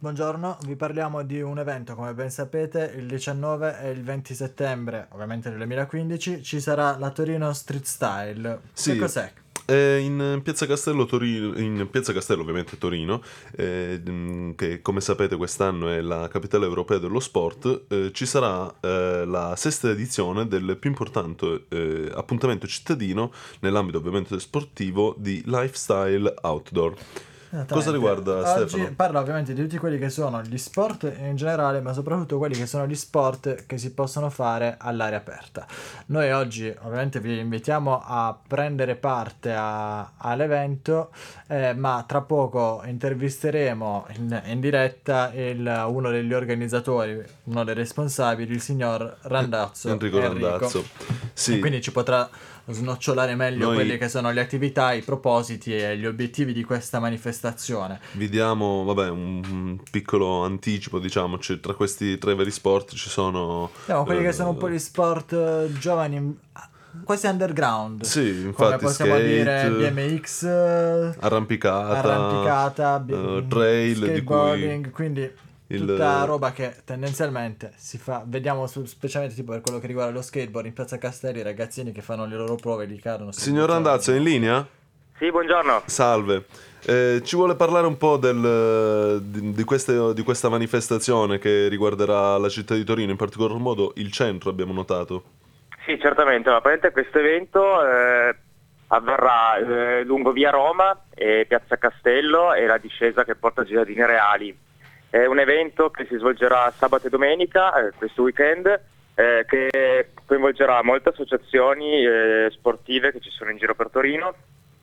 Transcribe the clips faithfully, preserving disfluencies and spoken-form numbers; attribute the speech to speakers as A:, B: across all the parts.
A: Buongiorno, vi parliamo di un evento, come ben sapete, il diciannove e il venti settembre, ovviamente del duemilaquindici, ci sarà la Torino Street Style. Che
B: Sì,
A: cos'è?
B: è in Piazza Castello, Torino, in Piazza Castello ovviamente Torino, eh, mh, che come sapete quest'anno è la capitale europea dello sport, eh, ci sarà eh, la sesta edizione del più importante eh, appuntamento cittadino nell'ambito ovviamente sportivo di lifestyle outdoor. Cosa
A: Esattamente.
B: riguarda
A: Oggi
B: Stefano?
A: parla ovviamente di tutti quelli che sono gli sport in generale, ma soprattutto quelli che sono gli sport che si possono fare all'aria aperta. Noi oggi ovviamente vi invitiamo a prendere parte a- all'evento, eh, ma tra poco intervisteremo in, in diretta il- uno degli organizzatori, uno dei responsabili, il signor
B: Eh,
A: Randazzo
B: Enrico
A: Enrico.
B: Randazzo.
A: E
B: Sì,
A: quindi ci potrà snocciolare meglio quelle
B: noi
A: che sono le attività, i propositi e gli obiettivi di questa manifestazione.
B: vi diamo, vabbè, un, un piccolo anticipo, diciamo, cioè, tra questi tre vari sport ci sono...
A: Diciamo quelli che sono un po'
B: eh,
A: gli sport eh, giovani, quasi underground,
B: sì,
A: come
B: infatti
A: possiamo dire
B: skate,
A: B M X, eh,
B: arrampicata,
A: arrampicata,
B: eh,
A: b-
B: trail, di cui
A: skateboarding, quindi tutta
B: il...
A: roba che tendenzialmente si fa, vediamo su- specialmente tipo per quello che riguarda lo skateboard in Piazza Castelli, i ragazzini che fanno le loro prove, li cadono, si
B: Signor
A: buttano in
B: Randazzo, è in
A: ginocchio.
B: linea?
C: Sì, buongiorno.
B: Salve. Eh, ci vuole parlare un po' del, di, di queste- di questa manifestazione che riguarderà la città di Torino, in particolar modo il centro, abbiamo notato.
C: Sì, certamente. Ma praticamente questo evento eh, avverrà eh, lungo via Roma e Piazza Castello e la discesa che porta a Giardini Reali. È un evento che si svolgerà sabato e domenica, eh, questo weekend, eh, che coinvolgerà molte associazioni eh, sportive che ci sono in giro per Torino.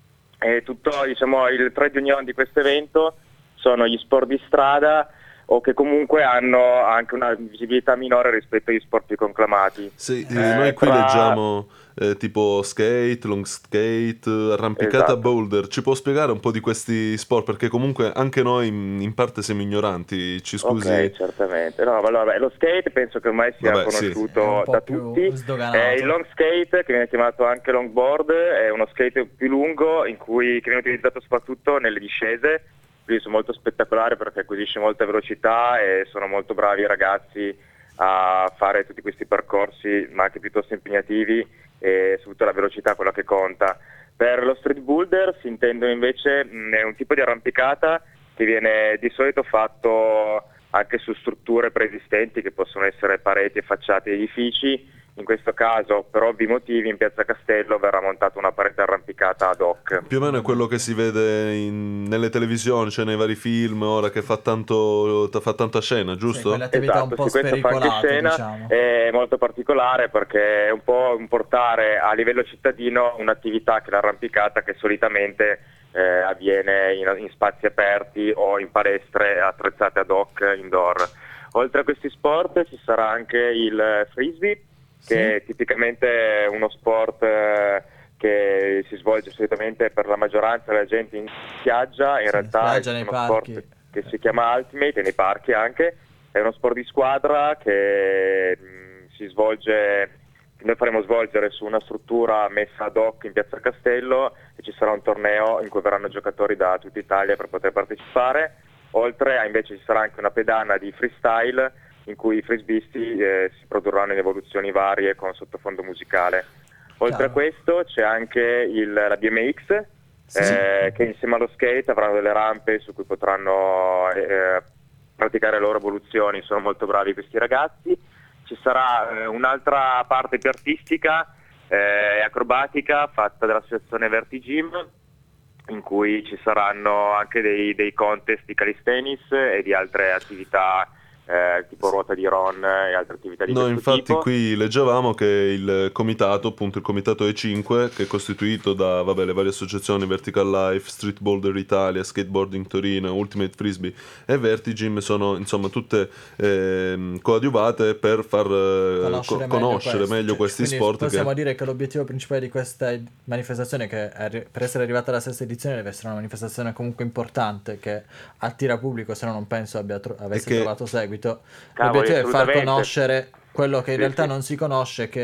C: E tutto, diciamo, il trade union di questo evento sono gli sport di strada o che comunque hanno anche una visibilità minore rispetto agli sport più conclamati.
B: Sì, eh, noi
C: Eh,
B: qui
C: tra...
B: leggiamo eh, tipo skate, long skate, arrampicata,
C: Esatto.
B: boulder. Ci può spiegare un po' di questi sport? Perché comunque anche noi in, in parte siamo ignoranti, ci
C: Ok,
B: scusi.
C: certamente. No, ma allora, beh, lo skate penso che ormai sia
B: Vabbè, sì.
A: È un
C: conosciuto
A: po'
C: da
A: più
C: tutti. Eh, il
A: sdoganato.
C: long skate, che viene chiamato anche longboard, è uno skate più lungo in cui, che viene utilizzato soprattutto nelle discese. Quindi sono molto spettacolare perché acquisisce molta velocità e sono molto bravi i ragazzi a fare tutti questi percorsi, ma anche piuttosto impegnativi, e soprattutto la velocità è quella che conta. Per lo street boulder si intendono invece mh, è un tipo di arrampicata che viene di solito fatto anche su strutture preesistenti che possono essere pareti e facciate di edifici. In questo caso, per ovvi motivi, in Piazza Castello verrà montata una parete arrampicata ad hoc.
B: Più o meno è quello che si vede in- nelle televisioni, cioè nei vari film, ora che fa tanto, fa tanta scena,
A: Sì, quelle
B: giusto?
A: attività un
C: Esatto,
A: po'
C: sì, questo fa anche
A: spericolate,
C: scena,
A: diciamo.
C: è molto particolare perché è un po' un portare a livello cittadino un'attività che è l'arrampicata, che solitamente eh, avviene in, in spazi aperti o in palestre attrezzate ad hoc indoor. Oltre a questi sport ci sarà anche il frisbee,
A: Sì?
C: che è tipicamente uno sport eh, che si svolge solitamente per la maggioranza della gente in spiaggia. In
A: Sì,
C: realtà
A: spiaggia
C: esiste
A: nei
C: uno
A: parchi.
C: sport che
A: Eh,
C: si chiama Ultimate, e nei parchi anche. È uno sport di squadra che mh, si svolge, che noi faremo svolgere su una struttura messa ad hoc in Piazza Castello, e ci sarà un torneo in cui verranno giocatori da tutta Italia per poter partecipare. Oltre a invece ci sarà anche una pedana di freestyle in cui i frisbisti eh, si produrranno in evoluzioni varie con sottofondo musicale. Oltre a
A: chiaro.
C: questo c'è anche il, la B M X,
A: Sì?
C: eh, che insieme allo skate avranno delle rampe su cui potranno eh, praticare le loro evoluzioni. Sono molto bravi questi ragazzi. Ci sarà eh, un'altra parte più artistica eh, e acrobatica fatta dall'associazione Vertigym, in cui ci saranno anche dei, dei contest di calisthenics e di altre attività eh, tipo ruota di Ron e altre attività di
B: No,
C: questo
B: infatti
C: tipo.
B: qui leggevamo che il comitato, appunto il comitato E cinque, che è costituito da, vabbè, le varie associazioni Vertical Life, Street Boulder Italia, Skateboarding Torino, Ultimate Frisbee e Vertigym, sono insomma tutte ehm, coadiuvate per far eh, co-
A: Conoscere meglio
B: conoscere
A: questo.
B: meglio
A: Cioè,
B: questi
A: quindi
B: sport che...
A: possiamo dire che l'obiettivo principale di questa ed- manifestazione, che è arri- per essere arrivata alla sesta edizione deve essere una manifestazione comunque importante, che attira pubblico, se no non penso abbia tro-
B: e
A: avesse
B: che
A: trovato seguito.
C: Cavoli,
A: L'obiettivo è far
C: assolutamente.
A: conoscere quello che in
C: Sì,
A: realtà
C: sì.
A: non si conosce, che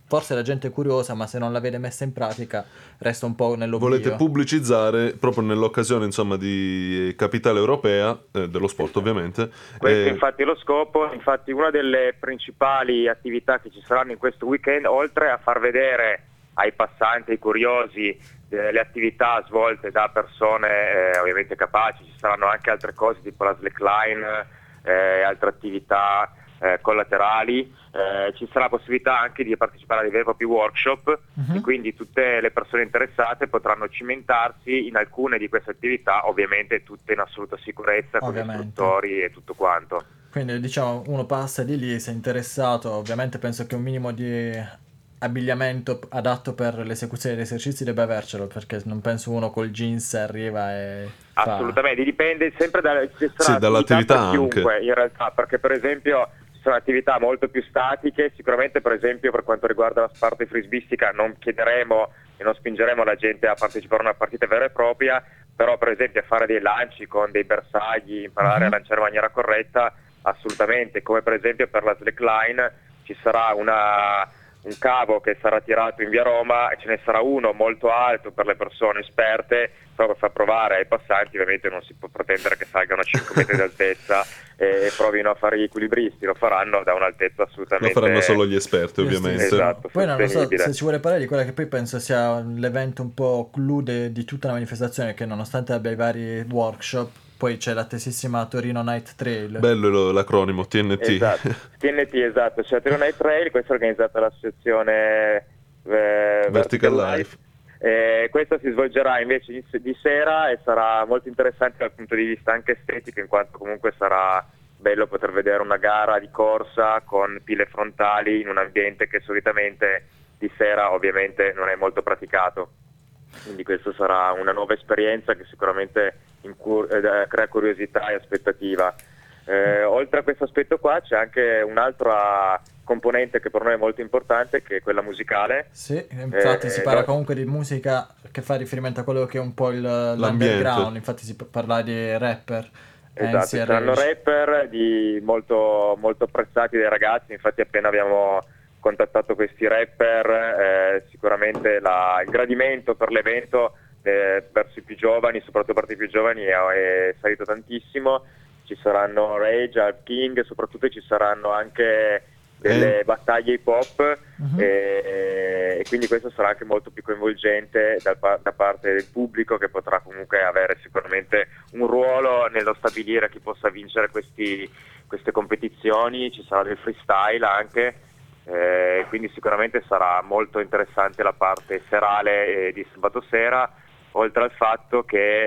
A: forse la gente è curiosa, ma se non la vede messa in pratica resta un po' nell'oblio.
B: Volete pubblicizzare proprio nell'occasione, insomma, di Capitale Europea eh, dello sport, ovviamente.
C: Questo
B: Eh,
C: infatti è lo scopo. Infatti una delle principali attività che ci saranno in questo weekend, oltre a far vedere ai passanti, ai curiosi, eh, le attività svolte da persone eh, ovviamente capaci, ci saranno anche altre cose tipo la slackline, eh, altre attività eh, collaterali, eh, ci sarà la possibilità anche di partecipare a dei veri e propri workshop,
A: Mhm.
C: e quindi tutte le persone interessate potranno cimentarsi in alcune di queste attività, ovviamente tutte in assoluta sicurezza, con
A: Ovviamente.
C: istruttori e tutto quanto.
A: Quindi diciamo uno passa di lì, se è interessato, ovviamente penso che un minimo di abbigliamento adatto per l'esecuzione degli esercizi debba avercelo, perché non penso uno col jeans arriva e fa...
C: Assolutamente, dipende sempre da, ci sarà
B: Sì, dall'attività
C: per chiunque,
B: anche.
C: in realtà, perché per esempio ci sono attività molto più statiche, sicuramente per esempio per quanto riguarda la parte frisbistica non chiederemo e non spingeremo la gente a partecipare a una partita vera e propria, però per esempio a fare dei lanci con dei bersagli, imparare
A: Mhm.
C: a lanciare in maniera corretta, assolutamente, come per esempio per la slackline ci sarà una... un cavo che sarà tirato in via Roma e ce ne sarà uno molto alto per le persone esperte, proprio per far provare ai passanti. Ovviamente non si può pretendere che salgano a cinque metri di altezza e provino a fare gli equilibristi, lo faranno da un'altezza
B: Lo
C: assolutamente...
B: faranno solo gli esperti,
A: Giusto.
B: ovviamente.
C: Esatto,
A: Poi non lo so
C: sostenibile.
A: se ci vuole parlare di quella che poi penso sia l'evento un po' clou de- di tutta la manifestazione, che nonostante abbia i vari workshop, poi c'è l'attesissima Torino Night Trail.
B: Bello lo- l'acronimo T N T.
C: Esatto, T N T, esatto, c'è Torino Night Trail, questa è organizzata dall'associazione eh,
B: Vertical Life.
C: Eh, questa si svolgerà invece di, di sera e sarà molto interessante dal punto di vista anche estetico, in quanto comunque sarà bello poter vedere una gara di corsa con pile frontali in un ambiente che solitamente di sera ovviamente non è molto praticato. Quindi questa sarà una nuova esperienza che sicuramente incur- eh, crea curiosità e aspettativa. Eh, oltre a questo aspetto qua c'è anche un'altra componente che per noi è molto importante, che è quella musicale.
A: Sì, infatti
C: Eh,
A: si parla
C: no-
A: comunque di musica che fa riferimento a quello che è un po' il, l'underground, infatti si parla di rapper.
C: Esatto,
A: N C R H.
C: saranno rapper di molto, molto apprezzati dai ragazzi, infatti appena abbiamo contattato questi rapper eh, sicuramente la- il gradimento per l'evento eh, verso i più giovani, soprattutto per i più giovani, è, è salito tantissimo. Ci saranno Rage, Alp King, soprattutto ci saranno anche delle
B: Eh.
C: battaglie hip hop
A: Mhm.
C: e, e quindi questo sarà anche molto più coinvolgente da, pa- da parte del pubblico, che potrà comunque avere sicuramente un ruolo nello stabilire chi possa vincere questi, queste competizioni. Ci sarà del freestyle anche, eh, quindi sicuramente sarà molto interessante la parte serale eh, di sabato sera, oltre al fatto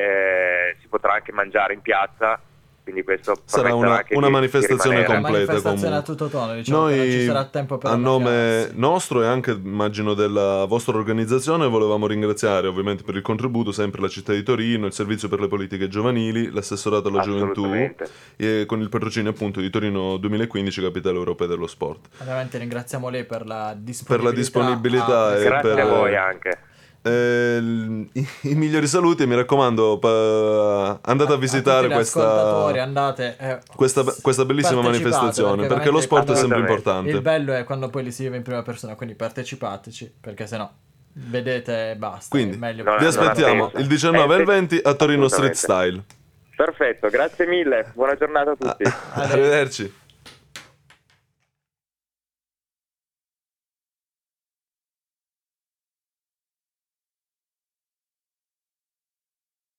C: che eh, si potrà anche mangiare in piazza. Quindi questo
B: Sarà
C: permetterà
B: una,
C: anche
B: una
C: di- di
B: manifestazione
C: rimanere.
A: Una
B: completa
A: manifestazione a
B: comunque.
A: tutto tono, diciamo che non ci
B: Noi,
A: sarà tempo per
B: a nome
A: annoiarsi.
B: nostro e anche immagino della vostra organizzazione, volevamo ringraziare ovviamente per il contributo sempre la città di Torino, il servizio per le politiche giovanili, l'assessorato alla gioventù
C: Assolutamente.
B: e con il patrocinio appunto di Torino duemilaquindici, Capitale Europea dello Sport.
A: Ovviamente ringraziamo lei per la
B: Per
A: disponibilità.
B: la disponibilità
A: a-
B: e
C: Grazie
B: per-
C: a voi anche.
B: Eh, l- i, i migliori saluti e mi raccomando, pa- andate a visitare
A: tutti gli ascoltatori,
B: questa,
A: andate, eh,
B: questa, questa bellissima
A: partecipate,
B: manifestazione, perché lo
A: veramente
B: sport è
A: quando-
B: sempre
C: Assolutamente.
B: importante.
A: il bello è quando poi li si vive in prima persona, quindi partecipateci, perché sennò vedete e basta.
B: Quindi
A: è meglio
C: No,
B: vi
C: non
B: aspettiamo
C: ha senso.
B: il diciannove e il
C: Eh,
B: venti a Torino Street
C: assolutamente.
B: Style.
C: Perfetto, grazie mille, buona giornata a tutti.
B: Arrivederci.